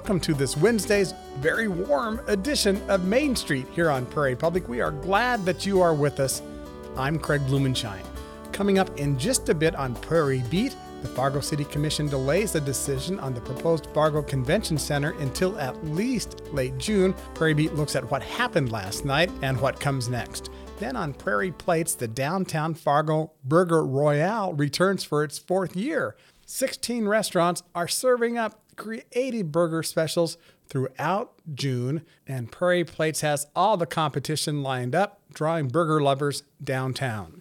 welcome to this Wednesday's very warm edition of Main Street here on Prairie Public. We are glad that you are with us. I'm Craig Blumenshine. Coming up in just a bit on Prairie Beat, the Fargo City Commission delays a decision on the proposed Fargo Convention Center until at least late June. Prairie Beat looks at what happened last night and what comes next. Then on Prairie Plates, the downtown Fargo Burger Royale returns for its fourth year. 16 restaurants are serving up creative burger specials throughout June, and Prairie Plates has all the competition lined up, drawing burger lovers downtown.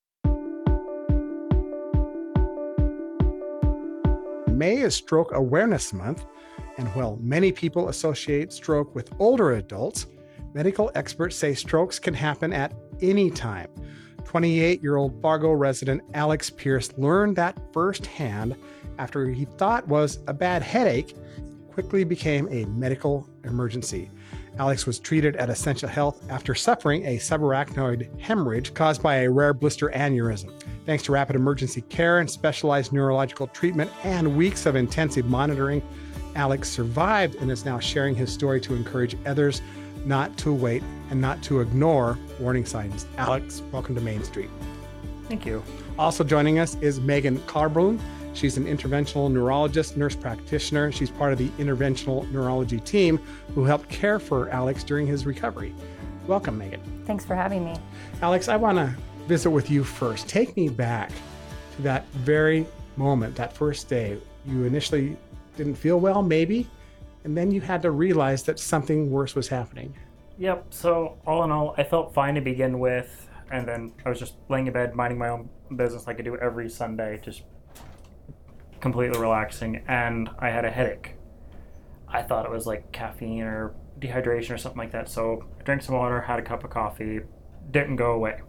May is Stroke Awareness Month, and while many people associate stroke with older adults, medical experts say strokes can happen at any time. 28-year-old Fargo resident Alex Pierce learned that firsthand after he thought was a bad headache, quickly became a medical emergency. Alex was treated at Essentia Health after suffering a subarachnoid hemorrhage caused by a rare blister aneurysm. Thanks to rapid emergency care and specialized neurological treatment and weeks of intensive monitoring, Alex survived and is now sharing his story to encourage others not to wait and not to ignore warning signs. Alex, welcome to Main Street. Thank you. Also joining us is Megan Carbrun. She's an interventional neurologist, nurse practitioner. She's part of the interventional neurology team who helped care for Alex during his recovery. Welcome, Megan. Thanks for having me. Alex, I want to visit with you first. Take me back to that very moment, that first day. You initially didn't feel well, maybe, and then you had to realize that something worse was happening. Yep, so all in all, I felt fine to begin with, and then I was just laying in bed, minding my own business like I do every Sunday, just completely relaxing, and I had a headache. I thought it was like caffeine or dehydration or something like that, so I drank some water, had a cup of coffee, didn't go away.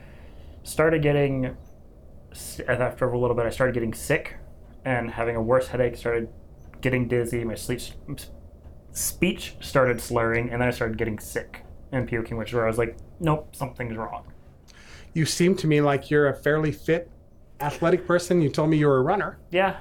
After a little bit, I started getting sick and having a worse headache, started getting dizzy, my speech started slurring, and then I started getting sick and puking, which is where I was like, nope, something's wrong. You seem to me like you're a fairly fit, athletic person. You told me you were a runner. Yeah.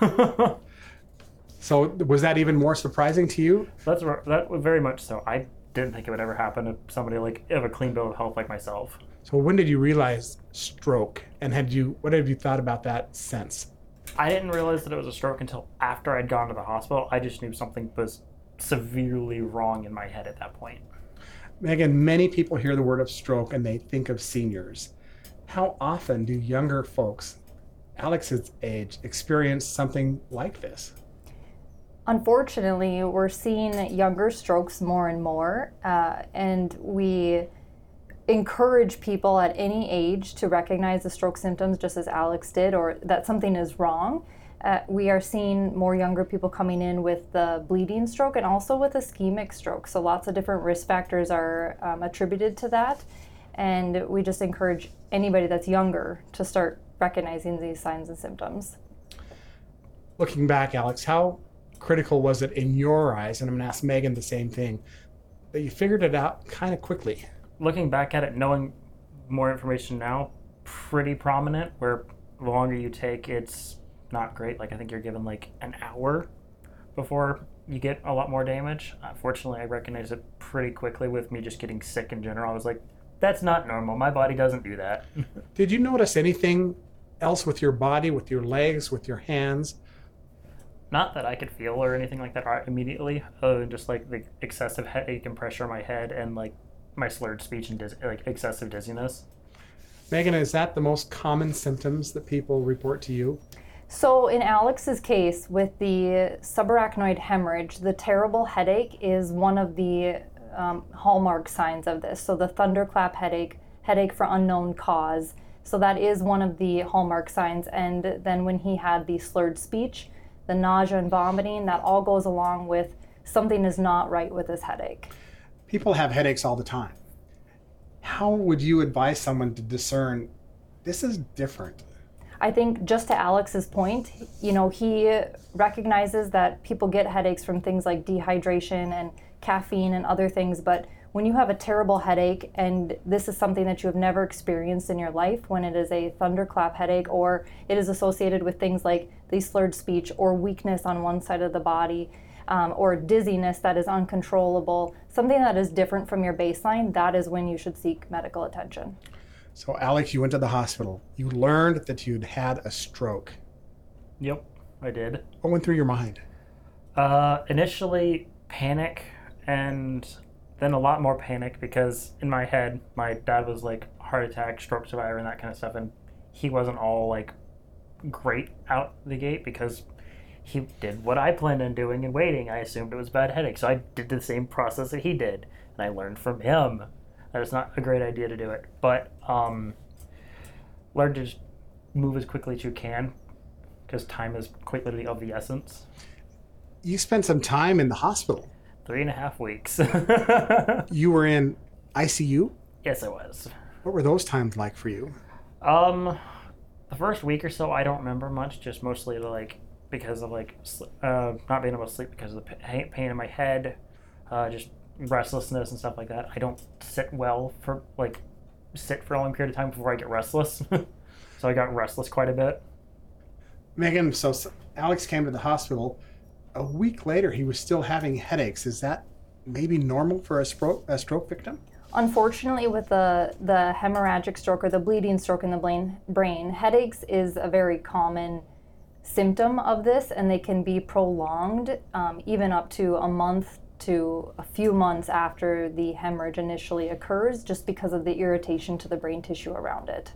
So was that even more surprising to you? That was very much so. I didn't think it would ever happen to somebody of a clean bill of health like myself. So when did you realize stroke, and what have you thought about that since? I didn't realize that it was a stroke until after I'd gone to the hospital. I just knew something was severely wrong in my head at that point. Megan, many people hear the word of stroke and they think of seniors. How often do younger folks, Alex's age, experience something like this? Unfortunately, we're seeing younger strokes more and more, and we encourage people at any age to recognize the stroke symptoms just as Alex did, or that something is wrong. We are seeing more younger people coming in with the bleeding stroke and also with ischemic stroke. So lots of different risk factors are attributed to that. And we just encourage anybody that's younger to start recognizing these signs and symptoms. Looking back, Alex, how critical was it in your eyes, and I'm going to ask Megan the same thing, that you figured it out kind of quickly? Looking back at it, knowing more information now, pretty prominent, where the longer you take, it's not great. Like, I think you're given like an hour before you get a lot more damage. Fortunately, I recognized it pretty quickly with me just getting sick in general. I was like, that's not normal. My body doesn't do that. Did you notice anything else with your body, with your legs, with your hands? Not that I could feel or anything like that immediately, other than just like the excessive headache and pressure in my head and like my slurred speech and excessive dizziness. Megan, is that the most common symptoms that people report to you? So in Alex's case, with the subarachnoid hemorrhage, the terrible headache is one of the hallmark signs of this. So the thunderclap headache for unknown cause. So that is one of the hallmark signs. And then when he had the slurred speech, the nausea and vomiting, that all goes along with something is not right with his headache. People have headaches all the time. How would you advise someone to discern this is different? I think just to Alex's point, he recognizes that people get headaches from things like dehydration and caffeine and other things, but when you have a terrible headache and this is something that you have never experienced in your life, when it is a thunderclap headache or it is associated with things like the slurred speech or weakness on one side of the body, or dizziness that is uncontrollable, something that is different from your baseline, that is when you should seek medical attention. So, Alex, you went to the hospital. You learned that you'd had a stroke. Yep, I did. What went through your mind? Initially, panic, and then a lot more panic because in my head, my dad was like heart attack, stroke survivor, and that kind of stuff, and he wasn't all like great out the gate because he did what I planned on doing and waiting. I assumed it was bad headache, so I did the same process that he did, and I learned from him that it's not a great idea to do it. But learn to just move as quickly as you can because time is quite literally of the essence. You spent some time in the hospital. 3.5 weeks. You were in ICU? Yes, I was. What were those times like for you? The first week or so, I don't remember much, just mostly like because of like not being able to sleep because of the pain in my head, just restlessness and stuff like that. I don't sit well for a long period of time before I get restless. So I got restless quite a bit. Megan, so Alex came to the hospital. A week later, he was still having headaches. Is that maybe normal for a stroke victim? Unfortunately, with the hemorrhagic stroke or the bleeding stroke in the brain, headaches is a very common symptom of this, and they can be prolonged even up to a month to a few months after the hemorrhage initially occurs, just because of the irritation to the brain tissue around it.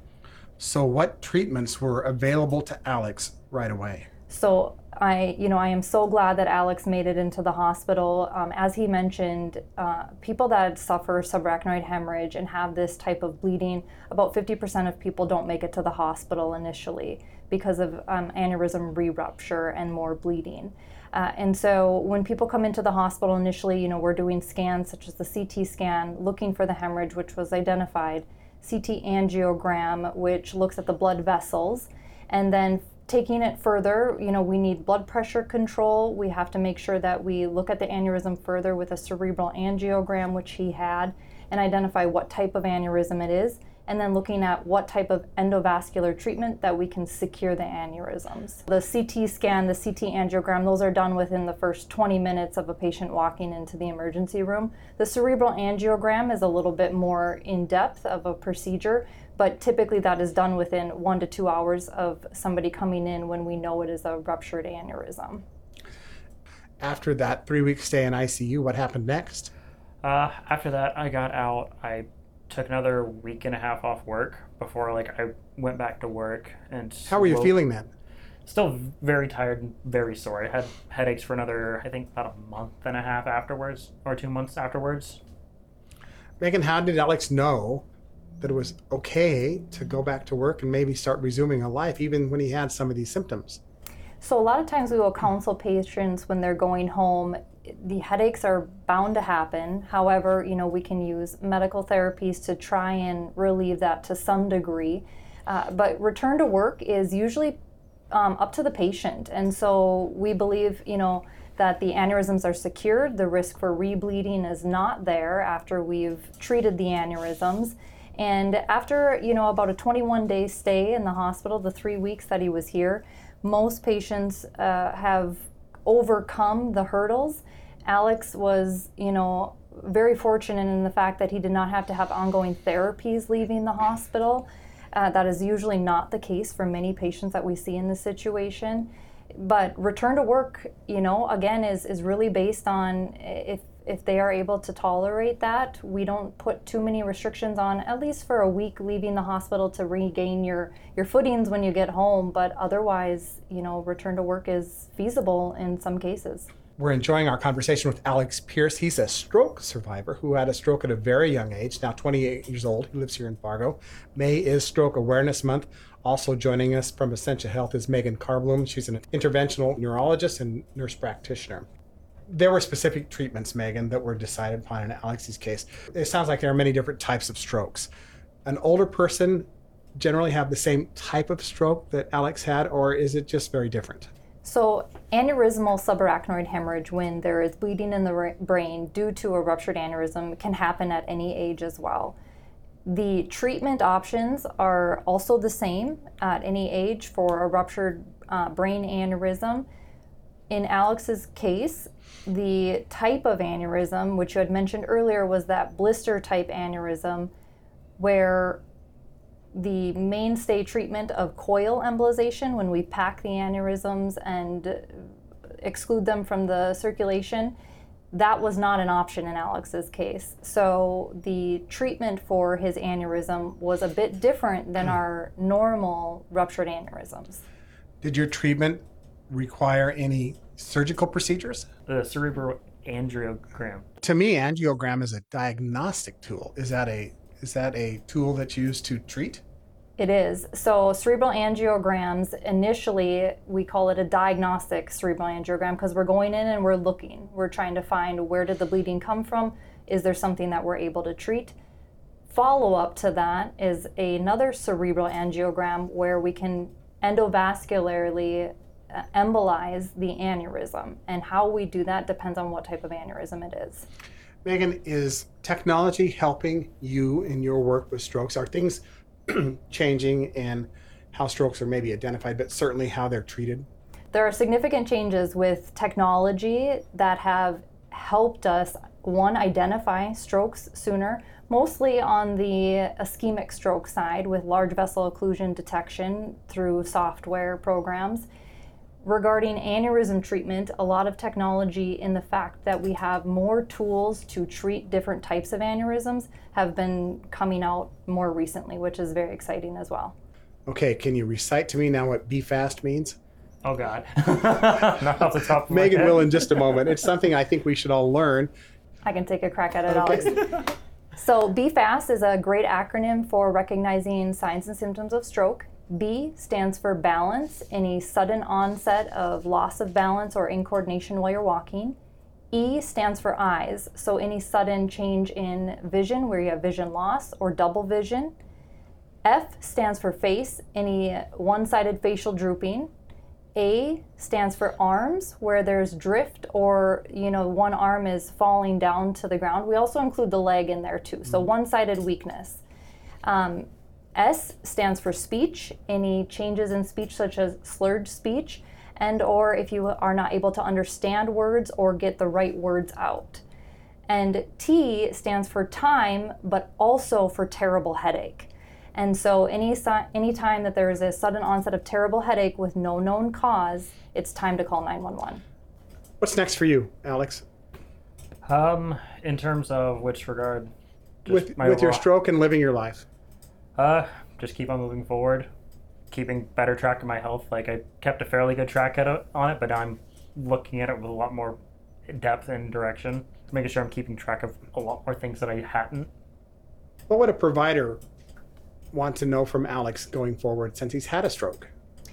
So what treatments were available to Alex right away? So I am so glad that Alex made it into the hospital. As he mentioned, people that suffer subarachnoid hemorrhage and have this type of bleeding, about 50% of people don't make it to the hospital initially because of aneurysm re-rupture and more bleeding. And so when people come into the hospital initially, we're doing scans such as the CT scan, looking for the hemorrhage, which was identified, CT angiogram, which looks at the blood vessels, and then taking it further, we need blood pressure control. We have to make sure that we look at the aneurysm further with a cerebral angiogram, which he had, and identify what type of aneurysm it is, and then looking at what type of endovascular treatment that we can secure the aneurysms. The CT scan, the CT angiogram, those are done within the first 20 minutes of a patient walking into the emergency room. The cerebral angiogram is a little bit more in-depth of a procedure, but typically that is done within 1 to 2 hours of somebody coming in when we know it is a ruptured aneurysm. After that 3-week stay in ICU, what happened next? After that, I got out. I took another 1.5 weeks off work before I went back to work. And how were you feeling then? Still very tired and very sore. I had headaches for another, I think, about 1.5 months afterwards, or 2 months afterwards. Megan, how did Alex know that it was okay to go back to work and maybe start resuming a life even when he had some of these symptoms? So a lot of times we will counsel patients when they're going home. The headaches are bound to happen. However, we can use medical therapies to try and relieve that to some degree. But return to work is usually up to the patient. And so we believe, that the aneurysms are secured. The risk for rebleeding is not there after we've treated the aneurysms. And after, about a 21-day stay in the hospital, the 3 weeks that he was here, most patients have overcome the hurdles. Alex was, very fortunate in the fact that he did not have to have ongoing therapies leaving the hospital. That is usually not the case for many patients that we see in this situation. But return to work, again, is really based on if they are able to tolerate that. We don't put too many restrictions on, at least for a week leaving the hospital to regain your footings when you get home. But otherwise, return to work is feasible in some cases. We're enjoying our conversation with Alex Pierce. He's a stroke survivor who had a stroke at a very young age, now 28 years old. He lives here in Fargo. May is Stroke Awareness Month. Also joining us from Essentia Health is Megan Carblum. She's an interventional neurologist and nurse practitioner. There were specific treatments, Megan, that were decided upon in Alex's case. It sounds like there are many different types of strokes. An older person generally have the same type of stroke that Alex had, or is it just very different? So aneurysmal subarachnoid hemorrhage, when there is bleeding in the brain due to a ruptured aneurysm, can happen at any age as well. The treatment options are also the same at any age for a ruptured brain aneurysm. In Alex's case, the type of aneurysm, which you had mentioned earlier, was that blister type aneurysm where the mainstay treatment of coil embolization, when we pack the aneurysms and exclude them from the circulation, that was not an option in Alex's case. So the treatment for his aneurysm was a bit different than our normal ruptured aneurysms. Did your treatment require any surgical procedures? The cerebral angiogram. To me, angiogram is a diagnostic tool. Is that a tool that's used to treat? It is. So cerebral angiograms, initially, we call it a diagnostic cerebral angiogram because we're going in and we're looking. We're trying to find where did the bleeding come from? Is there something that we're able to treat? Follow-up to that is another cerebral angiogram where we can endovascularly embolize the aneurysm. And how we do that depends on what type of aneurysm it is. Megan, is technology helping you in your work with strokes? Are things changing in how strokes are maybe identified, but certainly how they're treated? There are significant changes with technology that have helped us, one, identify strokes sooner, mostly on the ischemic stroke side with large vessel occlusion detection through software programs. Regarding aneurysm treatment, a lot of technology in the fact that we have more tools to treat different types of aneurysms have been coming out more recently, which is very exciting as well. Okay, can you recite to me now what BFAST means? Oh, God. Not off the top of my Megan head. will in just a moment. It's something I think we should all learn. I can take a crack at it, Alex. So BFAST is a great acronym for recognizing signs and symptoms of stroke. B stands for balance, any sudden onset of loss of balance or incoordination while you're walking. E stands for eyes, so any sudden change in vision where you have vision loss or double vision. F stands for face, any one-sided facial drooping. A stands for arms, where there's drift or, one arm is falling down to the ground. We also include the leg in there too, so one-sided weakness. S stands for speech, any changes in speech such as slurred speech, and or if you are not able to understand words or get the right words out. And T stands for time, but also for terrible headache. And so any time that there is a sudden onset of terrible headache with no known cause, it's time to call 911. What's next for you, Alex? In terms of which regard? With your stroke and living your life? Just keep on moving forward, keeping better track of my health. Like, I kept a fairly good track on it, but now I'm looking at it with a lot more depth and direction, making sure I'm keeping track of a lot more things that I hadn't. What would a provider want to know from Alex going forward since he's had a stroke?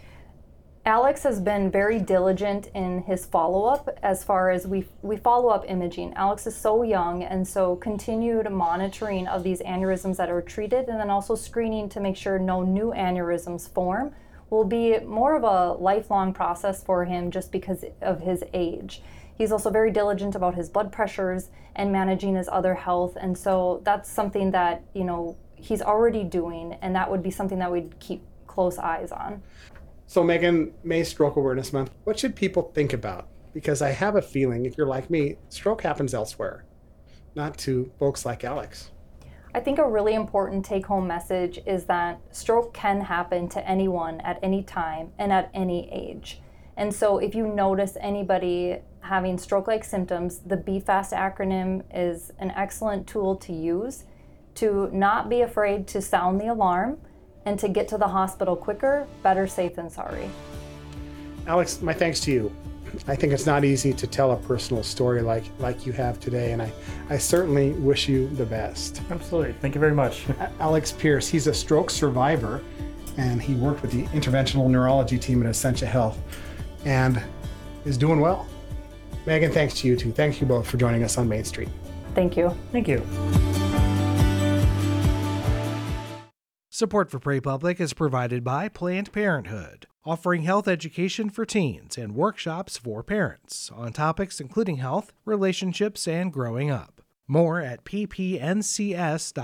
Alex has been very diligent in his follow-up as far as we follow up imaging. Alex is so young, and so continued monitoring of these aneurysms that are treated and then also screening to make sure no new aneurysms form will be more of a lifelong process for him just because of his age. He's also very diligent about his blood pressures and managing his other health, and so that's something that, he's already doing, and that would be something that we'd keep close eyes on. So Megan, May Stroke Awareness Month, what should people think about? Because I have a feeling, if you're like me, stroke happens elsewhere, not to folks like Alex. I think a really important take-home message is that stroke can happen to anyone at any time and at any age. And so if you notice anybody having stroke-like symptoms, the BFAST acronym is an excellent tool to use to not be afraid to sound the alarm and to get to the hospital quicker. Better safe than sorry. Alex, my thanks to you. I think it's not easy to tell a personal story like you have today, and I certainly wish you the best. Absolutely. Thank you very much. Alex Pierce, he's a stroke survivor, and he worked with the interventional neurology team at Essentia Health and is doing well. Megan, thanks to you too. Thank you both for joining us on Main Street. Thank you. Thank you. Support for Pray Public is provided by Planned Parenthood, offering health education for teens and workshops for parents on topics including health, relationships, and growing up. More at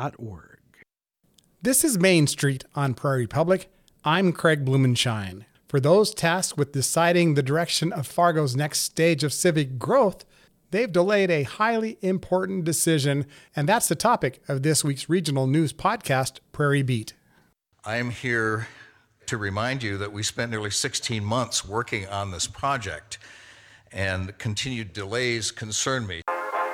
ppncs.org. This is Main Street on Prairie Public. I'm Craig Blumenshine. For those tasked with deciding the direction of Fargo's next stage of civic growth, they've delayed a highly important decision, and that's the topic of this week's regional news podcast, Prairie Beat. I am here to remind you that we spent nearly 16 months working on this project, and continued delays concern me.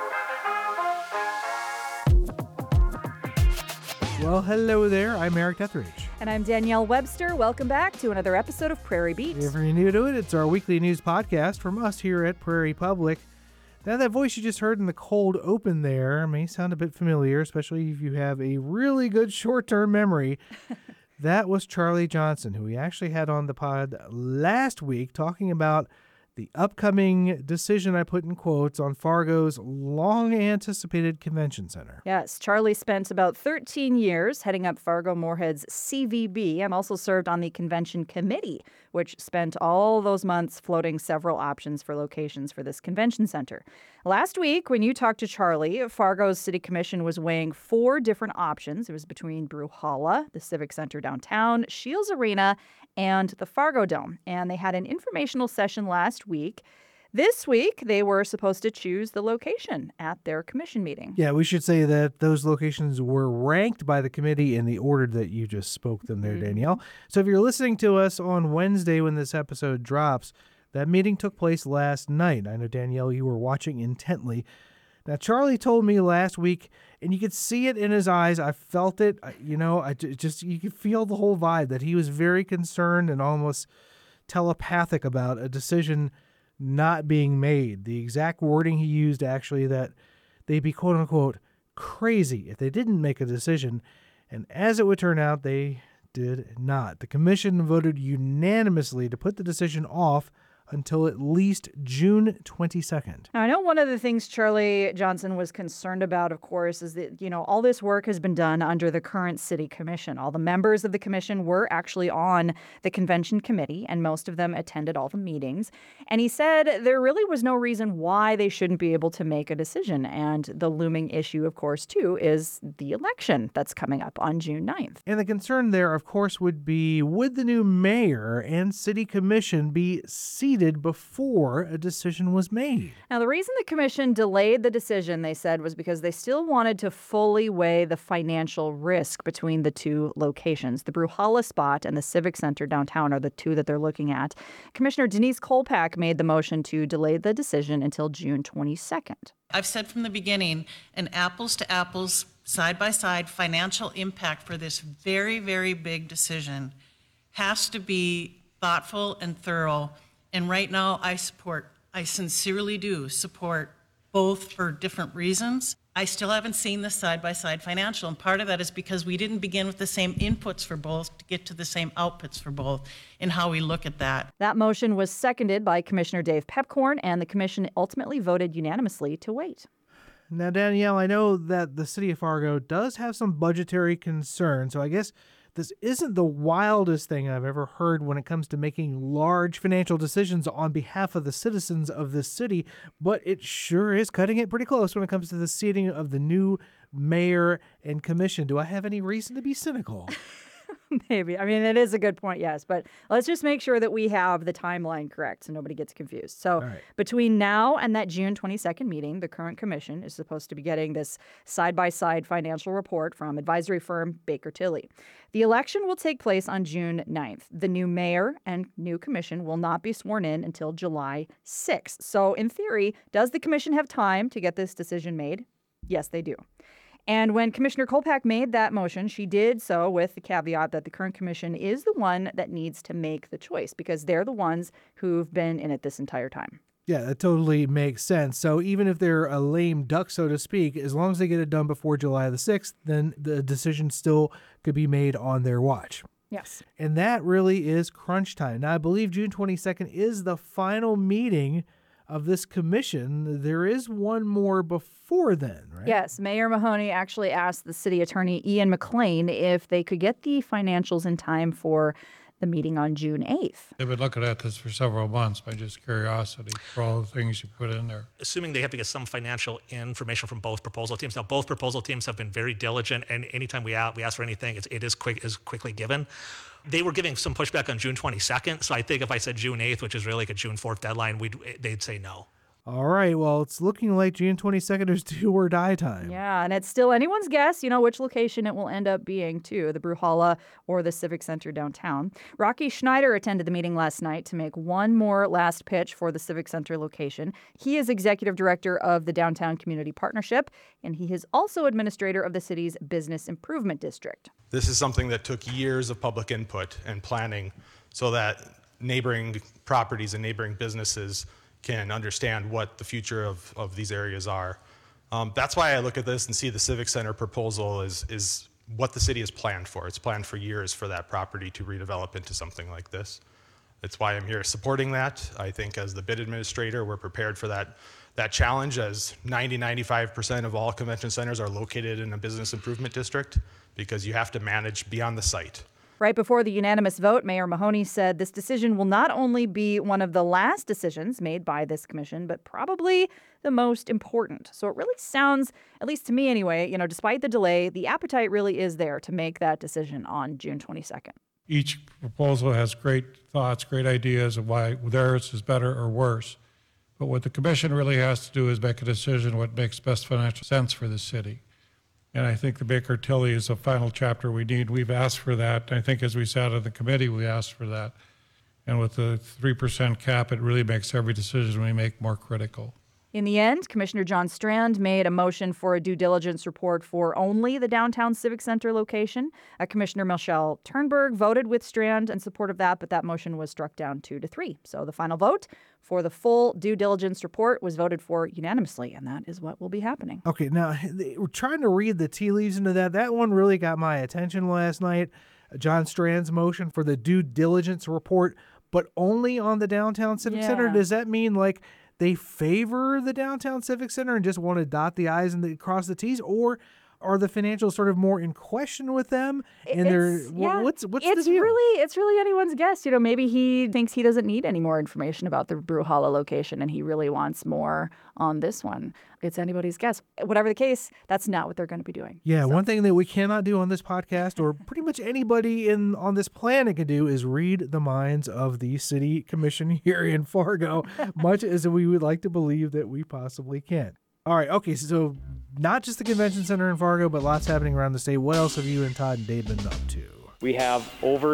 Well, hello there. I'm Eric Etheridge. And I'm Danielle Webster. Welcome back to another episode of Prairie Beat. If you're new to it, it's our weekly news podcast from us here at Prairie Public. Now, that voice you just heard in the cold open there may sound a bit familiar, especially if you have a really good short-term memory. That was Charlie Johnson, who we actually had on the pod last week talking about the upcoming decision, I put in quotes, on Fargo's long-anticipated convention center. Yes, Charlie spent about 13 years heading up Fargo-Moorhead's CVB and also served on the convention committee, which spent all those months floating several options for locations for this convention center. Last week, when you talked to Charlie, Fargo's City Commission was weighing 4 different options. It was between Bruhala, the Civic Center downtown, Shields Arena, and the Fargo Dome. And they had an informational session last week. This week, they were supposed to choose the location at their commission meeting. Yeah, we should say that those locations were ranked by the committee in the order that you just spoke them there, Danielle. So if you're listening to us on Wednesday when this episode drops, that meeting took place last night. I know, Danielle, you were watching intently. Now, Charlie told me last week, and you could see it in his eyes. I felt it. You could feel the whole vibe that he was very concerned and almost telepathic about a decision not being made. The exact wording he used, actually, that they'd be, quote unquote, crazy if they didn't make a decision. And as it would turn out, they did not. The commission voted unanimously to put the decision off until at least June 22nd. Now, I know one of the things Charlie Johnson was concerned about, of course, is that, all this work has been done under the current city commission. All the members of the commission were actually on the convention committee, and most of them attended all the meetings. And he said there really was no reason why they shouldn't be able to make a decision. And the looming issue, of course, too, is the election that's coming up on June 9th. And the concern there, of course, would be, would the new mayor and city commission be seated before a decision was made? Now, the reason the commission delayed the decision, they said, was because they still wanted to fully weigh the financial risk between the two locations. The Bruhala spot and the Civic Center downtown are the two that they're looking at. Commissioner Denise Kolpak made the motion to delay the decision until June 22nd. I've said from the beginning, an apples-to-apples, side-by-side financial impact for this very, very big decision has to be thoughtful and thorough. And right now, I sincerely do support both for different reasons. I still haven't seen the side-by-side financial, and part of that is because we didn't begin with the same inputs for both to get to the same outputs for both in how we look at that. That motion was seconded by Commissioner Dave Pepcorn, and the commission ultimately voted unanimously to wait. Now, Danielle, I know that the city of Fargo does have some budgetary concerns, so I guess this isn't the wildest thing I've ever heard when it comes to making large financial decisions on behalf of the citizens of this city, but it sure is cutting it pretty close when it comes to the seating of the new mayor and commission. Do I have any reason to be cynical? Maybe. I mean, it is a good point, yes. But let's just make sure that we have the timeline correct so nobody gets confused. So between now and that June 22nd meeting, the current commission is supposed to be getting this side-by-side financial report from advisory firm Baker Tilly. The election will take place on June 9th. The new mayor and new commission will not be sworn in until July 6th. So in theory, does the commission have time to get this decision made? Yes, they do. And when Commissioner Kolpak made that motion, she did so with the caveat that the current commission is the one that needs to make the choice because they're the ones who've been in it this entire time. Yeah, that totally makes sense. So even if they're a lame duck, so to speak, as long as they get it done before July the 6th, then the decision still could be made on their watch. Yes. And that really is crunch time. Now, I believe June 22nd is the final meeting of this commission. There is one more before then, right? Yes. Mayor Mahoney actually asked the city attorney, Ian McLean, if they could get the financials in time for the meeting on June 8th. They've been looking at this for several months by just curiosity for all the things you put in there. Assuming they have to get some financial information from both proposal teams. Now, both proposal teams have been very diligent, and anytime we ask for anything, it is quickly given. They were giving some pushback on June 22nd, so I think if I said June 8th, which is really like a June 4th deadline, they'd say no. All right, well, it's looking like June 22nd is do or die time. Yeah, and it's still anyone's guess, which location it will end up being, too, the Brewhalla or the Civic Center downtown. Rocky Schneider attended the meeting last night to make one more last pitch for the Civic Center location. He is executive director of the Downtown Community Partnership, and he is also administrator of the city's Business Improvement District. This is something that took years of public input and planning so that neighboring properties and neighboring businesses can understand what the future of these areas are. That's why I look at this and see the Civic Center proposal is what the city has planned for. It's planned for years for that property to redevelop into something like this. That's why I'm here supporting that. I think as the bid administrator, we're prepared for that challenge, as 95% of all convention centers are located in a business improvement district, because you have to manage beyond the site. Right before the unanimous vote, Mayor Mahoney said this decision will not only be one of the last decisions made by this commission, but probably the most important. So it really sounds, at least to me anyway, despite the delay, the appetite really is there to make that decision on June 22nd. Each proposal has great thoughts, great ideas of why theirs is better or worse. But what the commission really has to do is make a decision what makes best financial sense for the city. And I think the Baker Tilly is the final chapter we need. We've asked for that. I think as we sat in the committee, we asked for that. And with the 3% cap, it really makes every decision we make more critical. In the end, Commissioner John Strand made a motion for a due diligence report for only the downtown Civic Center location. Commissioner Michelle Turnberg voted with Strand in support of that, but that motion was struck down 2-3. So the final vote for the full due diligence report was voted for unanimously, and that is what will be happening. Okay, now, we're trying to read the tea leaves into that. That one really got my attention last night. John Strand's motion for the due diligence report, but only on the downtown Civic Center. Does that mean, they favor the downtown Civic Center and just want to dot the I's and cross the T's, or are the financials sort of more in question with them? And what's the deal? It's really anyone's guess. Maybe he thinks he doesn't need any more information about the Brewhalla location, and he really wants more on this one. It's anybody's guess. Whatever the case, that's not what they're going to be doing. Yeah, one thing that we cannot do on this podcast, or pretty much anybody on this planet can do, is read the minds of the city commission here in Fargo, much as we would like to believe that we possibly can. All right, okay, so not just the convention center in Fargo, but lots happening around the state. What else have you and Todd and Dave been up to? We have over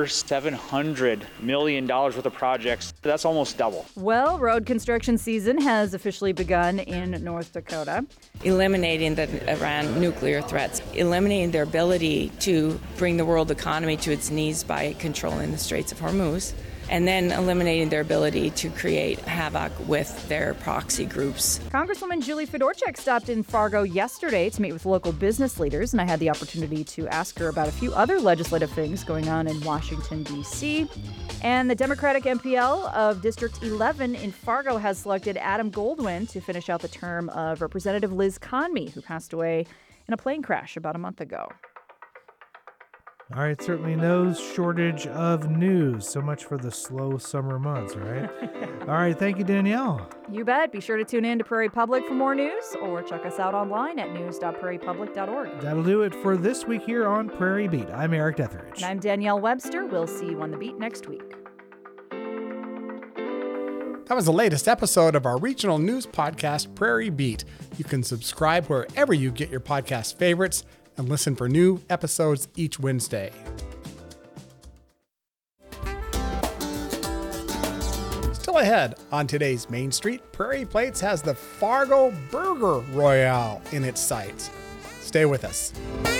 $700 million worth of projects. That's almost double. Well, road construction season has officially begun in North Dakota. Eliminating the Iran nuclear threats, eliminating their ability to bring the world economy to its knees by controlling the Straits of Hormuz, and then eliminating their ability to create havoc with their proxy groups. Congresswoman Julie Fedorchak stopped in Fargo yesterday to meet with local business leaders, and I had the opportunity to ask her about a few other legislative things going on in Washington, D.C. And the Democratic MPL of District 11 in Fargo has selected Adam Goldwyn to finish out the term of Representative Liz Conmey, who passed away in a plane crash about a month ago. All right, certainly no shortage of news. So much for the slow summer months, right? All right, thank you, Danielle. You bet. Be sure to tune in to Prairie Public for more news, or check us out online at news.prairiepublic.org. That'll do it for this week here on Prairie Beat. I'm Eric Detheridge. And I'm Danielle Webster. We'll see you on the beat next week. That was the latest episode of our regional news podcast, Prairie Beat. You can subscribe wherever you get your podcast favorites and listen for new episodes each Wednesday. Still ahead on today's Main Street, Prairie Plates has the Fargo Burger Royale in its sights. Stay with us.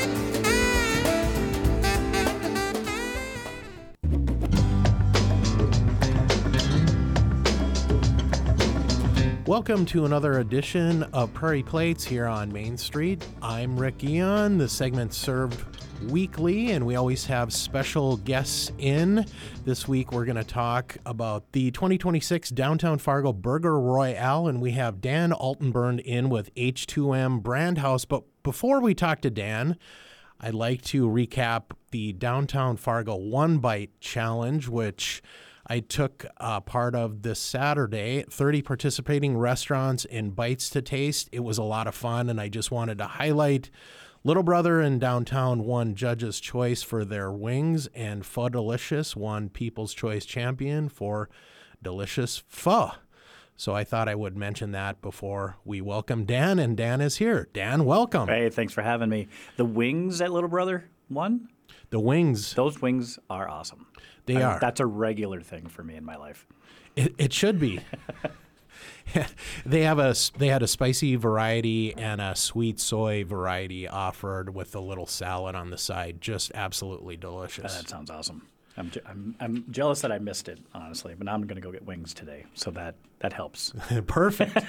Welcome to another edition of Prairie Plates here on Main Street. I'm Rick Eon. The segment's served weekly, and we always have special guests in. This week, we're going to talk about the 2026 Downtown Fargo Burger Royale, and we have Dan Altenburn in with H2M Brand House. But before we talk to Dan, I'd like to recap the Downtown Fargo One Bite Challenge, which I took part of this Saturday. 30 participating restaurants and bites to taste. It was a lot of fun, and I just wanted to highlight Little Brother in downtown won Judge's Choice for their wings, and Pho Delicious won People's Choice Champion for delicious pho. So I thought I would mention that before we welcome Dan, and Dan is here. Dan, welcome. Hey, thanks for having me. The wings at Little Brother won? The wings. Those wings are awesome. They are. That's a regular thing for me in my life. It should be. They had a spicy variety and a sweet soy variety offered with a little salad on the side. Just absolutely delicious. That sounds awesome. I'm jealous that I missed it, honestly, but now I'm going to go get wings today, so that helps. Perfect.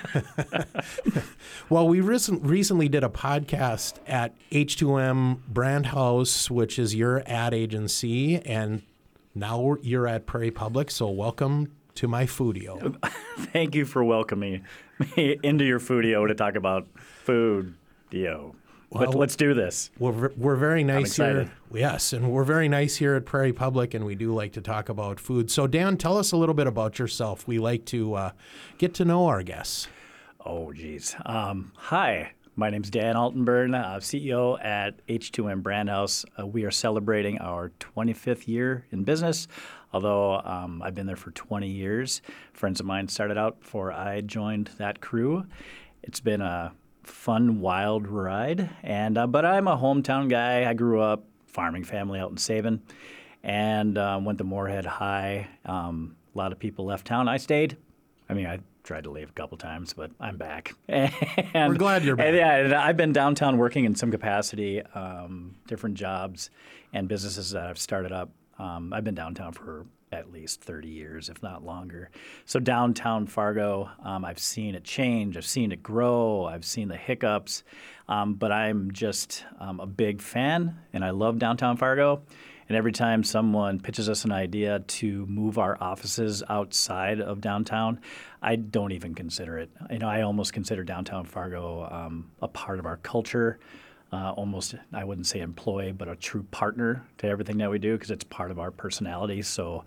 Well, we recently did a podcast at H2M Brand House, which is your ad agency, and now you're at Prairie Public, so welcome to my Foodio. Thank you for welcoming me into your Foodio to talk about Foodio. Well, let's do this. We're very nice here. Yes, and we're very nice here at Prairie Public, and we do like to talk about food. So, Dan, tell us a little bit about yourself. We like to get to know our guests. Oh, geez. Hi, my name's Dan Altenburn, CEO at H2M Brand House. We are celebrating our 25th year in business, although I've been there for 20 years. Friends of mine started out before I joined that crew. It's been a fun, wild ride, and but I'm a hometown guy. I grew up farming family out in Sabin, and went to Moorhead High. A lot of people left town. I stayed. I mean, I tried to leave a couple times, but I'm back. And, we're glad you're back. And I've been downtown working in some capacity, different jobs and businesses that I've started up. I've been downtown for at least 30 years, if not longer. So downtown Fargo, I've seen it change. I've seen it grow. I've seen the hiccups. But I'm just a big fan, and I love downtown Fargo. And every time someone pitches us an idea to move our offices outside of downtown, I don't even consider it. I almost consider downtown Fargo a part of our culture. Almost, I wouldn't say employee, but a true partner to everything that we do because it's part of our personality. So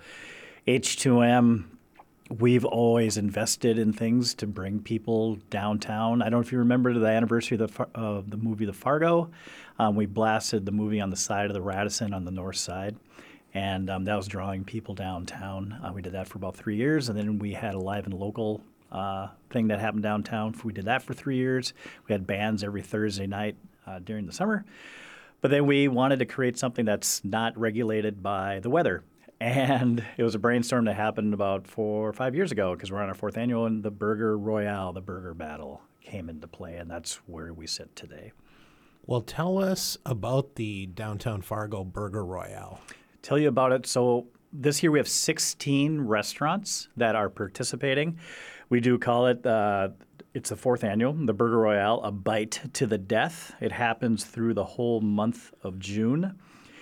H2M, we've always invested in things to bring people downtown. I don't know if you remember the anniversary of the movie The Fargo. We blasted the movie on the side of the Radisson on the north side, and that was drawing people downtown. We did that for about 3 years, and then we had a live and local thing that happened downtown. We did that for 3 years. We had bands every Thursday night during the summer. But then we wanted to create something that's not regulated by the weather. And it was a brainstorm that happened about 4 or 5 years ago because we're on our 4th annual, and the Burger Royale, the Burger Battle, came into play, and that's where we sit today. Well, tell us about the Downtown Fargo Burger Royale. Tell you about it. So this year we have 16 restaurants that are participating. We do call it it's the 4th annual, the Burger Royale, a bite to the death. It happens through the whole month of June.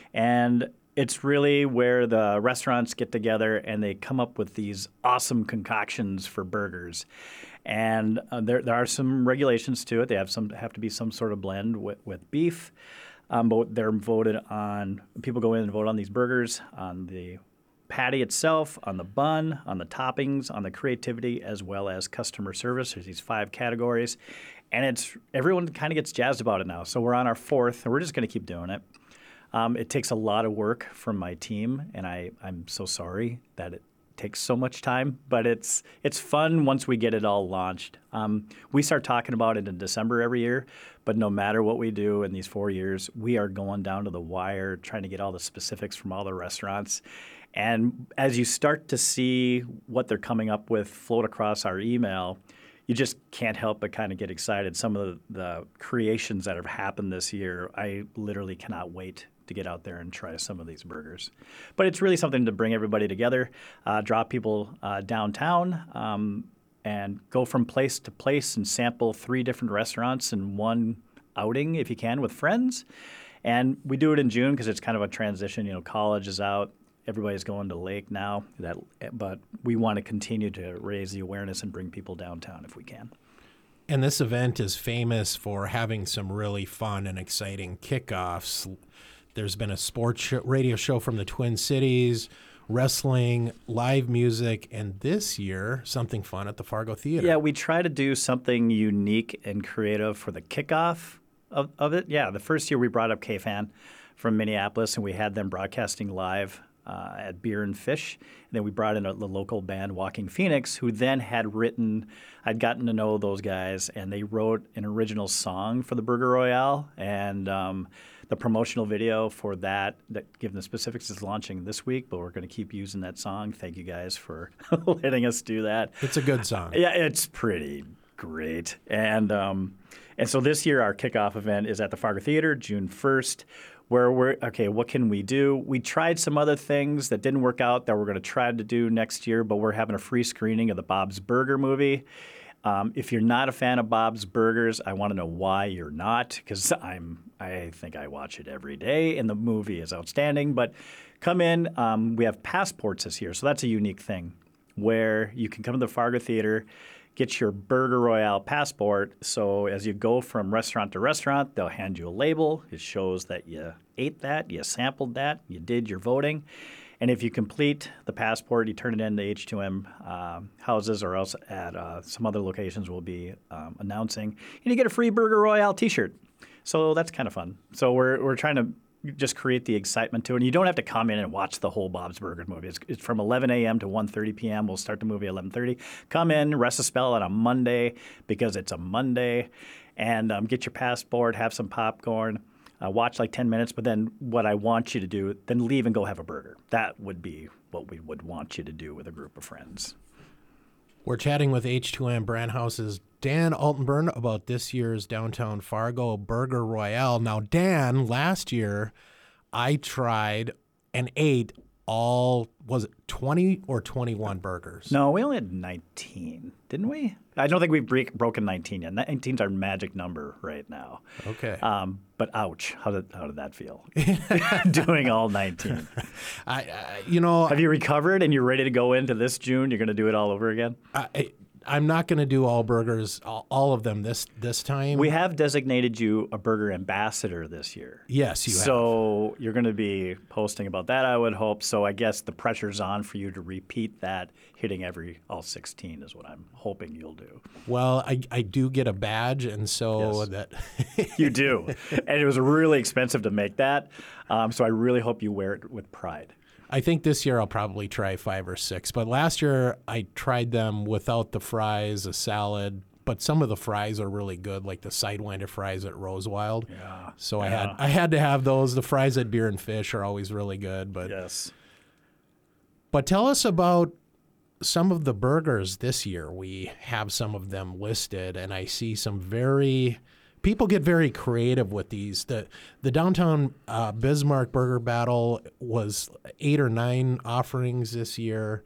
And it's really where the restaurants get together and they come up with these awesome concoctions for burgers. And there are some regulations to it. They have to be some sort of blend with beef. But they're voted on, people go in and vote on these burgers, on the patty itself, on the bun, on the toppings, on the creativity, as well as customer service. There's these 5 categories, and everyone kind of gets jazzed about it now. So we're on our 4th, and we're just going to keep doing it. It takes a lot of work from my team, and I'm so sorry that it takes so much time, but it's fun once we get it all launched. We start talking about it in December every year, but no matter what we do in these 4 years, we are going down to the wire, trying to get all the specifics from all the restaurants. And as you start to see what they're coming up with float across our email, you just can't help but kind of get excited. Some of the creations that have happened this year, I literally cannot wait to get out there and try some of these burgers. But it's really something to bring everybody together, draw people downtown, and go from place to place and sample 3 different restaurants in one outing, if you can, with friends. And we do it in June because it's kind of a transition. College is out. Everybody's going to Lake now, but we want to continue to raise the awareness and bring people downtown if we can. And this event is famous for having some really fun and exciting kickoffs. There's been a sports radio show from the Twin Cities, wrestling, live music, and this year, something fun at the Fargo Theater. Yeah, we try to do something unique and creative for the kickoff, of it. Yeah, the first year we brought up KFan from Minneapolis, and we had them broadcasting live at Beer and Fish. And then we brought in the local band Walking Phoenix, who then I'd gotten to know those guys, and they wrote an original song for the Burger Royale. And the promotional video for that given the specifics, is launching this week, but we're going to keep using that song. Thank you guys for letting us do that. It's a good song. Yeah, it's pretty great. And so this year our kickoff event is at the Fargo Theater, June 1st. Where what can we do? We tried some other things that didn't work out that we're going to try to do next year, but we're having a free screening of the Bob's Burger movie. If you're not a fan of Bob's Burgers, I want to know why you're not, because I think I watch it every day, and the movie is outstanding. But come in. We have passports this year, so that's a unique thing where you can come to the Fargo Theater, get your Burger Royale passport. So as you go from restaurant to restaurant, they'll hand you a label. It shows that you ate that, you sampled that, you did your voting. And if you complete the passport, you turn it in to H2M houses, or else at some other locations we'll be announcing. And you get a free Burger Royale t-shirt. So that's kind of fun. So we're trying to just create the excitement to it. And you don't have to come in and watch the whole Bob's Burgers movie. It's from 11 a.m. to 1:30 p.m. We'll start the movie at 11:30. Come in, rest a spell on a Monday because it's a Monday, and get your passport, have some popcorn, watch like 10 minutes. But then what I want you to do, then leave and go have a burger. That would be what we would want you to do with a group of friends. We're chatting with H2M Brandhouse's Dan Altenburn about this year's Downtown Fargo Burger Royale. Now, Dan, last year I tried and ate was it 20 or 21 burgers? No, we only had 19, didn't we? I don't think we've broken 19 yet. 19's our magic number right now. Okay. But ouch, how did that feel? Doing all 19. Have you recovered and you're ready to go into this June? You're going to do it all over again? I'm not going to do all burgers, all of them this time. We have designated you a burger ambassador this year. Yes, you have. So you're going to be posting about that, I would hope. So I guess the pressure's on for you to repeat that, hitting all 16 is what I'm hoping you'll do. Well, I do get a badge, and so yes. that you do. And it was really expensive to make that. So I really hope you wear it with pride. I think this year I'll probably try 5 or 6. But last year I tried them without the fries, a salad. But some of the fries are really good, like the Sidewinder fries at Rosewild. Yeah. So I had to have those. The fries at Beer and Fish are always really good. But yes. But tell us about some of the burgers this year. We have some of them listed, and I see some people get very creative with these. The Downtown Bismarck Burger Battle was 8 or 9 offerings this year,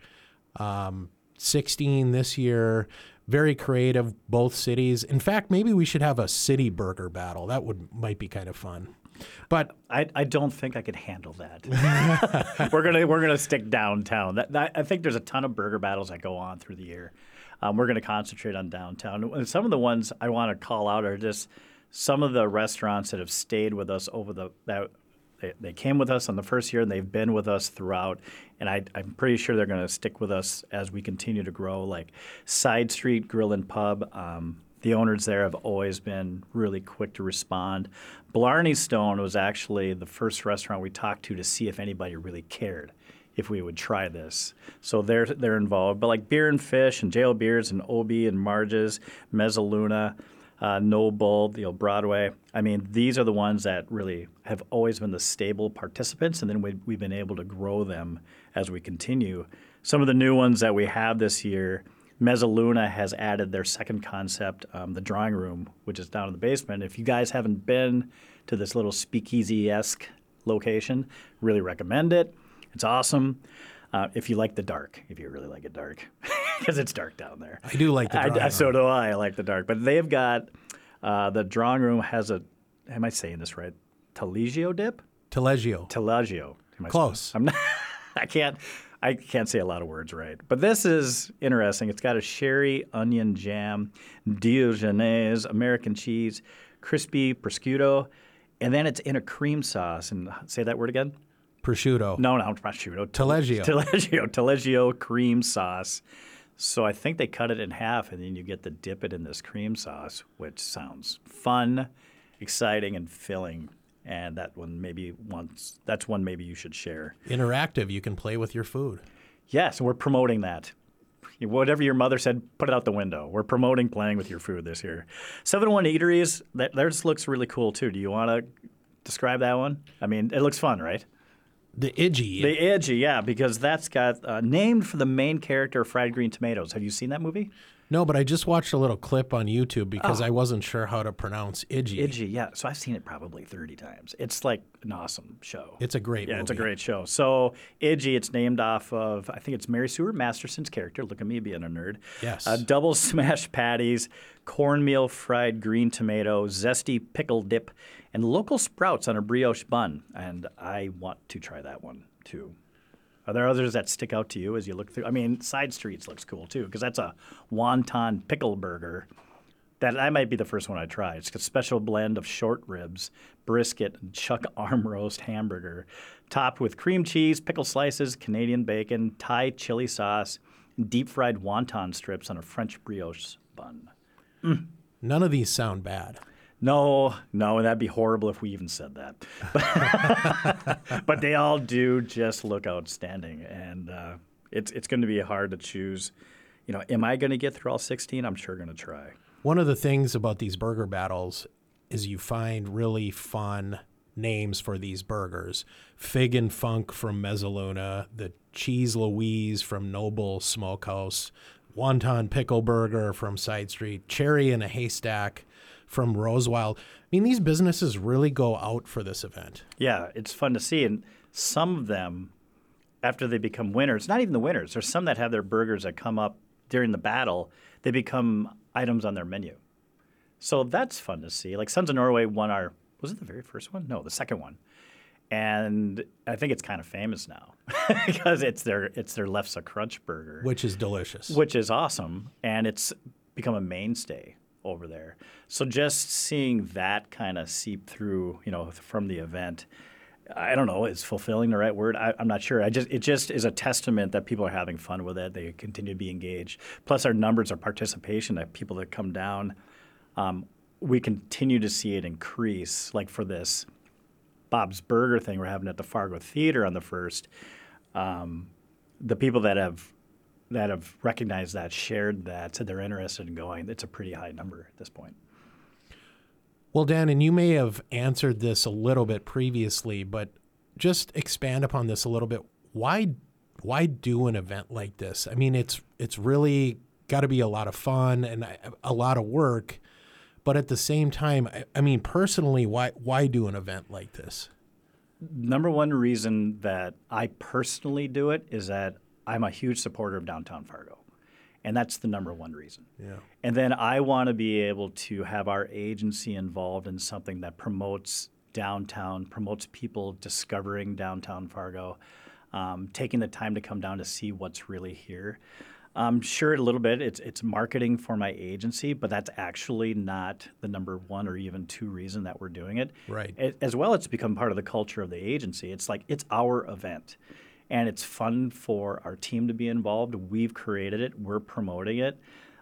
16 this year. Very creative, both cities. In fact, maybe we should have a city burger battle. That might be kind of fun. But I don't think I could handle that. We're gonna stick downtown. I think there's a ton of burger battles that go on through the year. We're going to concentrate on downtown. And some of the ones I want to call out are just some of the restaurants that have stayed with us they came with us on the first year, and they've been with us throughout. And I'm pretty sure they're going to stick with us as we continue to grow, like Side Street Grill and Pub. The owners there have always been really quick to respond. Blarney Stone was actually the first restaurant we talked to see if anybody really cared if we would try this. So they're involved. But like Beer and Fish and Jail Beers and Obie and Marge's, Mezzaluna, Noble, Broadway. I mean, these are the ones that really have always been the stable participants, and then we've been able to grow them as we continue. Some of the new ones that we have this year, Mezzaluna has added their second concept, the drawing room, which is down in the basement. If you guys haven't been to this little speakeasy-esque location, really recommend it. It's awesome. If you like the dark, if you really like it dark, because it's dark down there. I do like the drawing room. So do I. I like the dark. But they've got the drawing room has am I saying this right? Taleggio dip? Taleggio. Close. I can't say a lot of words right. But this is interesting. It's got a sherry, onion jam, Diogenes, American cheese, crispy prosciutto, and then it's in a cream sauce. And say that word again? Prosciutto. No, prosciutto. Taleggio cream sauce. So I think they cut it in half, and then you get to dip it in this cream sauce, which sounds fun, exciting and filling. And that's one maybe you should share. Interactive, you can play with your food. Yes, we're promoting that. Whatever your mother said, put it out the window. We're promoting playing with your food this year. 701 Eateries, theirs looks really cool too. Do you want to describe that one? I mean, it looks fun, right? The Idgy. The Idgy, yeah, because that's got named for the main character of Fried Green Tomatoes. Have you seen that movie? No, but I just watched a little clip on YouTube because I wasn't sure how to pronounce Idgy. Idgy, yeah. So I've seen it probably 30 times. It's like an awesome show. It's a great movie. Yeah, it's a great show. So Idgy, it's named off of, I think it's Mary Stuart Masterson's character. Look at me being a nerd. Yes. Double smash patties, cornmeal fried green tomato, zesty pickle dip, and local sprouts on a brioche bun. And I want to try that one too. Are there others that stick out to you as you look through? I mean, Side Streets looks cool too because that's a wonton pickle burger. That might be the first one I try. It's a special blend of short ribs, brisket, and chuck arm roast hamburger, topped with cream cheese, pickle slices, Canadian bacon, Thai chili sauce, and deep fried wonton strips on a French brioche bun. None of these sound bad. No, and that'd be horrible if we even said that. But they all do just look outstanding, and it's going to be hard to choose. You know, am I going to get through all 16? I'm sure going to try. One of the things about these burger battles is you find really fun names for these burgers. Fig and Funk from Mezzaluna, the Cheese Louise from Noble Smokehouse, Wonton Pickle Burger from Side Street, Cherry in a Haystack from Rosewild. I mean, these businesses really go out for this event. Yeah, it's fun to see. And some of them, after they become winners, not even the winners, there's some that have their burgers that come up during the battle, they become items on their menu. So that's fun to see. Like Sons of Norway won was it the very first one? No, the second one. And I think it's kind of famous now because it's their Lefse Crunch burger. Which is delicious. Which is awesome. And it's become a mainstay over there. So just seeing that kind of seep through, from the event, I don't know, is fulfilling the right word? I'm not sure. It just is a testament that people are having fun with it. They continue to be engaged. Plus our numbers, our participation, that people that come down, we continue to see it increase. Like for this Bob's Burger thing we're having at the Fargo Theater on the 1st, the people that have recognized that, shared that, said they're interested in going, it's a pretty high number at this point. Well, Dan, and you may have answered this a little bit previously, but just expand upon this a little bit. Why do an event like this? I mean, it's really got to be a lot of fun and a lot of work, but at the same time, I mean, personally, why do an event like this? Number one reason that I personally do it is that I'm a huge supporter of downtown Fargo, and that's the number one reason. Yeah. And then I want to be able to have our agency involved in something that promotes downtown, promotes people discovering downtown Fargo, taking the time to come down to see what's really here. Sure, a little bit, it's marketing for my agency, but that's actually not the number one or even two reason that we're doing it. Right. As well, it's become part of the culture of the agency. It's like, it's our event. And it's fun for our team to be involved. We've created it. We're promoting it.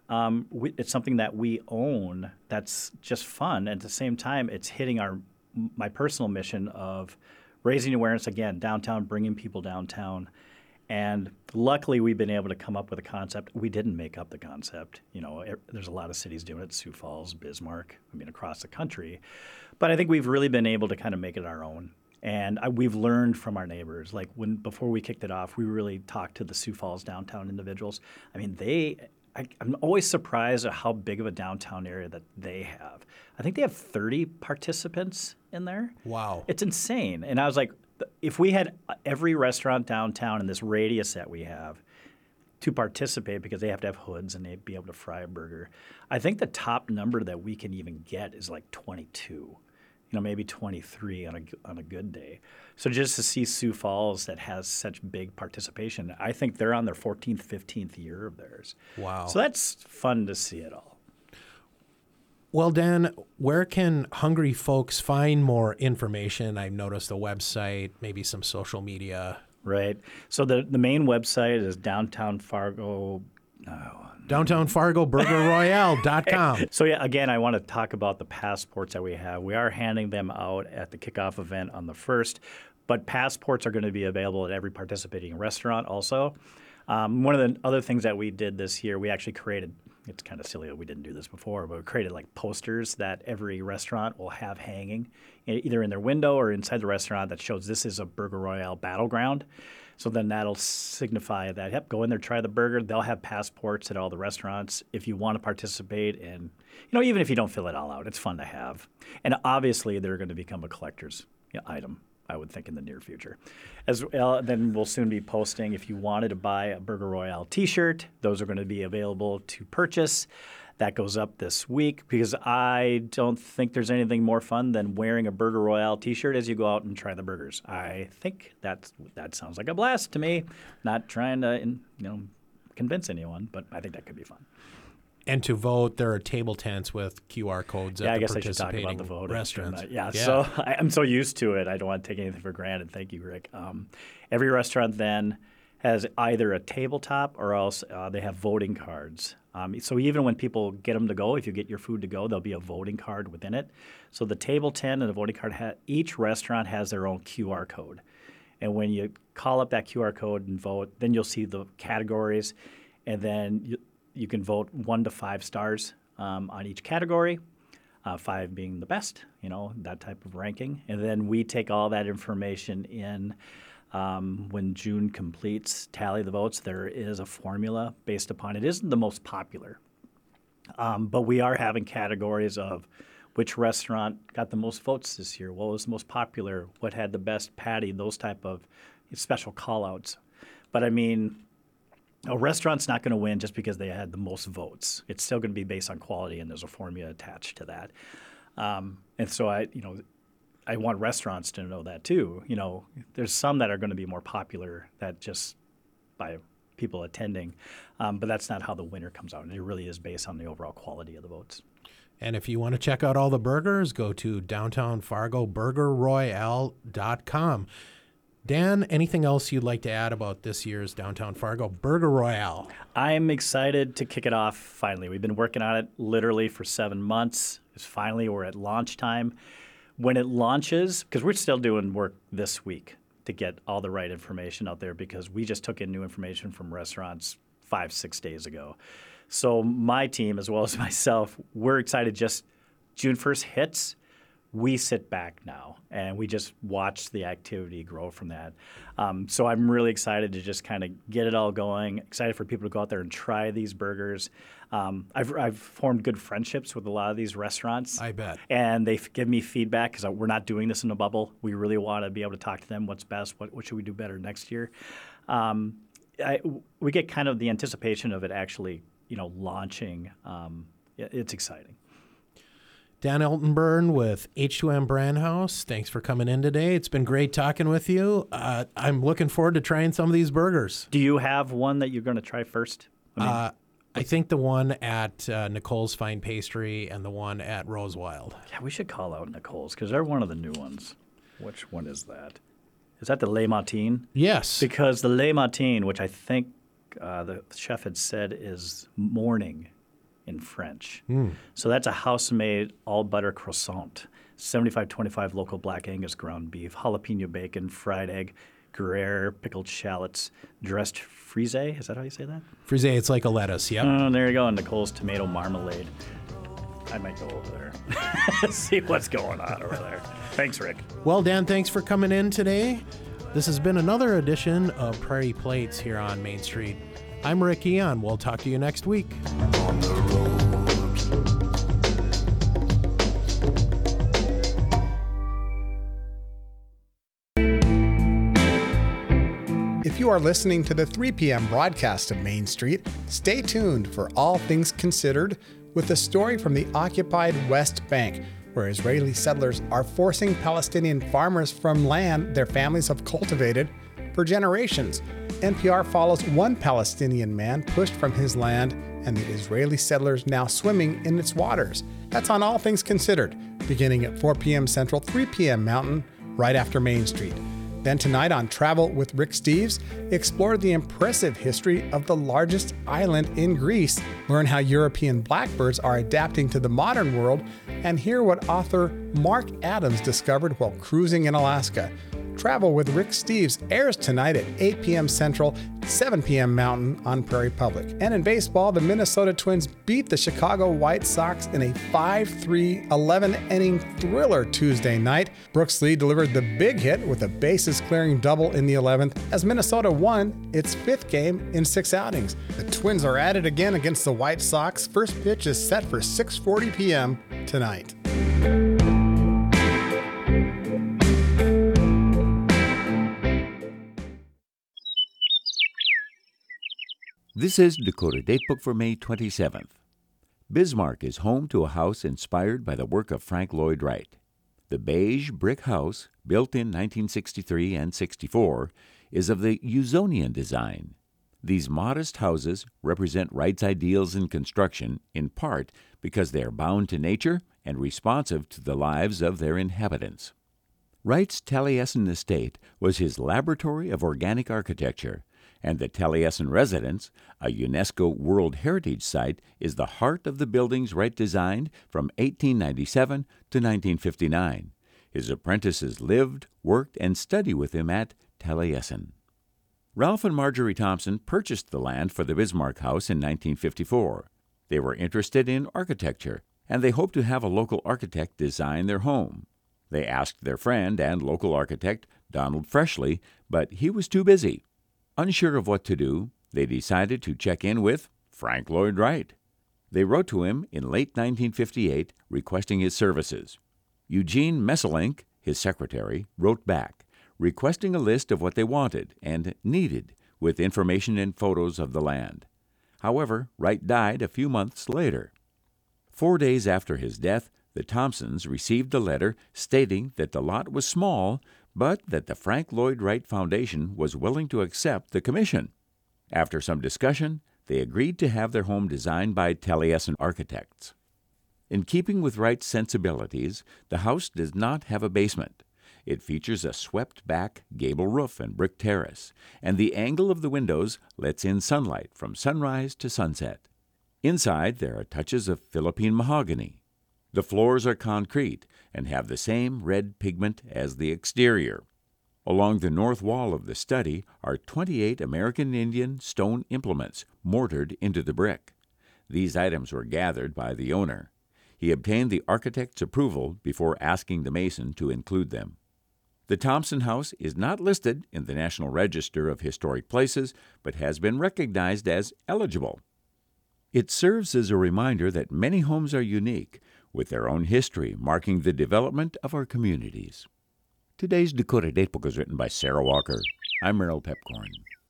It's something that we own that's just fun. And at the same time, it's hitting my personal mission of raising awareness, again, downtown, bringing people downtown. And luckily, we've been able to come up with a concept. We didn't make up the concept. There's a lot of cities doing it, Sioux Falls, Bismarck, across the country. But I think we've really been able to kind of make it our own. And we've learned from our neighbors. Like before we kicked it off, we really talked to the Sioux Falls downtown individuals. I mean, I'm always surprised at how big of a downtown area that they have. I think they have 30 participants in there. Wow. It's insane. And I was like, if we had every restaurant downtown in this radius that we have to participate, because they have to have hoods and they'd be able to fry a burger, I think the top number that we can even get is like 22. Maybe 23 on a good day. So just to see Sioux Falls that has such big participation, I think they're on their 14th, 15th year of theirs. Wow. So that's fun to see it all. Well, Dan, where can hungry folks find more information? I've noticed a website, maybe some social media. Right. So the main website is downtownfargo.com. DowntownFargoBurgerRoyale.com. So yeah, again, I want to talk about the passports that we have. We are handing them out at the kickoff event on the 1st, but passports are going to be available at every participating restaurant also. One of the other things that we did this year, we actually created, it's kind of silly that we didn't do this before, but we created like posters that every restaurant will have hanging either in their window or inside the restaurant that shows this is a Burger Royale battleground. So then that'll signify that, yep, go in there, try the burger. They'll have passports at all the restaurants if you want to participate. And, even if you don't fill it all out, it's fun to have. And obviously, they're going to become a collector's item, I would think, in the near future. As well, then we'll soon be posting, if you wanted to buy a Burger Royale t-shirt, those are going to be available to purchase. That goes up this week because I don't think there's anything more fun than wearing a Burger Royale t-shirt as you go out and try the burgers. I think that sounds like a blast to me. Not trying to convince anyone, but I think that could be fun. And to vote, there are table tents with QR codes at the participating restaurants. So I'm so used to it. I don't want to take anything for granted. Thank you, Rick. Every restaurant then has either a tabletop or else they have voting cards. So even when people get them to go, if you get your food to go, there'll be a voting card within it. So the table tent and the voting card, each restaurant has their own QR code. And when you call up that QR code and vote, then you'll see the categories, and then you can vote 1 to 5 stars on each category, 5 being the best, that type of ranking. And then we take all that information in. When June completes, tally the votes. There is a formula based upon it. Isn't the most popular, but we are having categories of which restaurant got the most votes this year, what was the most popular, what had the best patty, those type of special call-outs. But I mean, a restaurant's not going to win just because they had the most votes. It's still going to be based on quality, and there's a formula attached to that. And so I want restaurants to know that too. There's some that are going to be more popular that just by people attending, but that's not how the winner comes out. And it really is based on the overall quality of the votes. And if you want to check out all the burgers, go to DowntownFargoBurgerRoyale.com. Dan, anything else you'd like to add about this year's Downtown Fargo Burger Royale? I'm excited to kick it off finally. We've been working on it literally for 7 months. We're at launch time. When it launches, because we're still doing work this week to get all the right information out there because we just took in new information from restaurants 5-6 days ago. So my team, as well as myself, we're excited. Just June 1st hits, we sit back now and we just watch the activity grow from that. So I'm really excited to just kind of get it all going, excited for people to go out there and try these burgers. I've formed good friendships with a lot of these restaurants. I bet. And they give me feedback because we're not doing this in a bubble. We really want to be able to talk to them. What's best? What should we do better next year? We get kind of the anticipation of it actually, launching. It's exciting. Dan Eltenburn with H2M Brand House. Thanks for coming in today. It's been great talking with you. I'm looking forward to trying some of these burgers. Do you have one that you're going to try first? I think the one at Nicole's Fine Pastry and the one at Rose Wild. Yeah, we should call out Nicole's because they're one of the new ones. Which one is that? Is that the Le Matin? Yes. Because the Le Matin, which I think the chef had said is morning in French. So that's a house-made all-butter croissant, 75-25 local black Angus ground beef, jalapeno bacon, fried egg, Gruyere, pickled shallots, dressed frisée. Is that how you say that? Frisée, it's like a lettuce, yeah. Oh, there you go. And Nicole's tomato marmalade. I might go over there. See what's going on over there. Thanks, Rick. Well, Dan, thanks for coming in today. This has been another edition of Prairie Plates here on Main Street. I'm Rick Eon. We'll talk to you next week. On the road. If you are listening to the 3 p.m. broadcast of Main Street, stay tuned for All Things Considered with a story from the occupied West Bank, where Israeli settlers are forcing Palestinian farmers from land their families have cultivated for generations. NPR follows one Palestinian man pushed from his land and the Israeli settlers now swimming in its waters. That's on All Things Considered, beginning at 4 p.m. Central, 3 p.m. Mountain, right after Main Street. Then tonight on Travel with Rick Steves, explore the impressive history of the largest island in Greece, learn how European blackbirds are adapting to the modern world, and hear what author Mark Adams discovered while cruising in Alaska. Travel with Rick Steves airs tonight at 8 p.m. Central, 7 p.m. Mountain on Prairie Public. And in baseball, the Minnesota Twins beat the Chicago White Sox in a 5-3 11-inning thriller Tuesday night. Brooks Lee delivered the big hit with a bases-clearing double in the 11th as Minnesota won its 5th game in 6 outings. The Twins are at it again against the White Sox. First pitch is set for 6:40 p.m. tonight. This is Dakota Datebook for May 27th. Bismarck is home to a house inspired by the work of Frank Lloyd Wright. The beige brick house, built in 1963 and 64, is of the Usonian design. These modest houses represent Wright's ideals in construction, in part because they are bound to nature and responsive to the lives of their inhabitants. Wright's Taliesin estate was his laboratory of organic architecture, and the Taliesin residence, a UNESCO World Heritage Site, is the heart of the buildings Wright designed from 1897 to 1959. His apprentices lived, worked, and studied with him at Taliesin. Ralph and Marjorie Thompson purchased the land for the Bismarck House in 1954. They were interested in architecture, and they hoped to have a local architect design their home. They asked their friend and local architect, Donald Freshley, but he was too busy. Unsure of what to do, they decided to check in with Frank Lloyd Wright. They wrote to him in late 1958 requesting his services. Eugene Messelink, his secretary, wrote back, requesting a list of what they wanted and needed, with information and photos of the land. However, Wright died a few months later. 4 days after his death, the Thompsons received a letter stating that the lot was small, but that the Frank Lloyd Wright Foundation was willing to accept the commission. After some discussion, they agreed to have their home designed by Taliesin architects. In keeping with Wright's sensibilities, the house does not have a basement. It features a swept-back gable roof and brick terrace, and the angle of the windows lets in sunlight from sunrise to sunset. Inside, there are touches of Philippine mahogany. The floors are concrete and have the same red pigment as the exterior. Along the north wall of the study are 28 American Indian stone implements mortared into the brick. These items were gathered by the owner. He obtained the architect's approval before asking the mason to include them. The Thompson House is not listed in the National Register of Historic Places, but has been recognized as eligible. It serves as a reminder that many homes are unique, with their own history marking the development of our communities. Today's Dakota Datebook is written by Sarah Walker. I'm Merrill Pepcorn.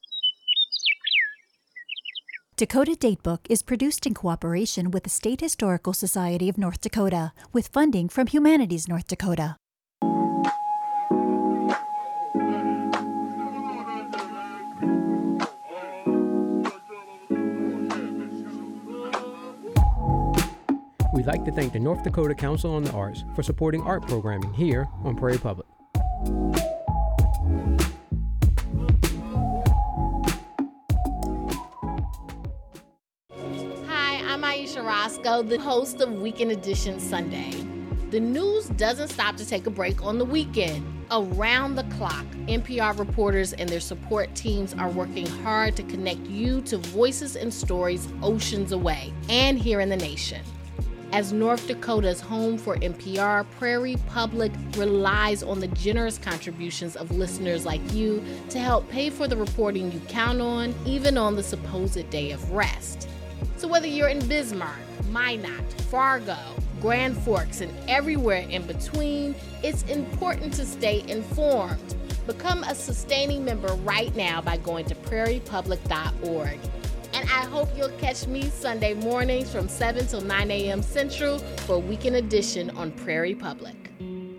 Dakota Datebook is produced in cooperation with the State Historical Society of North Dakota, with funding from Humanities North Dakota. We'd like to thank the North Dakota Council on the Arts for supporting art programming here on Prairie Public. Hi, I'm Aisha Roscoe, the host of Weekend Edition Sunday. The news doesn't stop to take a break on the weekend. Around the clock, NPR reporters and their support teams are working hard to connect you to voices and stories oceans away and here in the nation. As North Dakota's home for NPR, Prairie Public relies on the generous contributions of listeners like you to help pay for the reporting you count on, even on the supposed day of rest. So whether you're in Bismarck, Minot, Fargo, Grand Forks, and everywhere in between, it's important to stay informed. Become a sustaining member right now by going to prairiepublic.org. And I hope you'll catch me Sunday mornings from 7 till 9 a.m. Central for Weekend Edition on Prairie Public.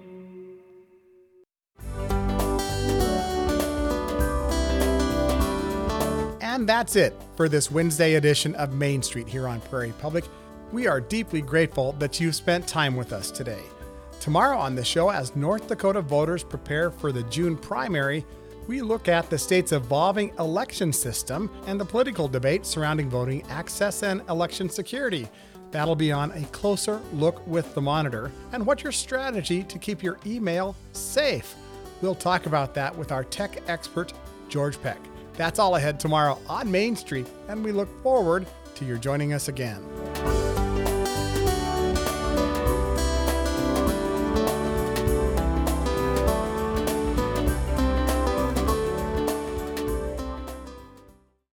And that's it for this Wednesday edition of Main Street here on Prairie Public. We are deeply grateful that you've spent time with us today. Tomorrow on the show, as North Dakota voters prepare for the June primary, we look at the state's evolving election system and the political debate surrounding voting access and election security. That'll be on A Closer Look with the Monitor, and what's your strategy to keep your email safe? We'll talk about that with our tech expert, George Peck. That's all ahead tomorrow on Main Street, and we look forward to your joining us again.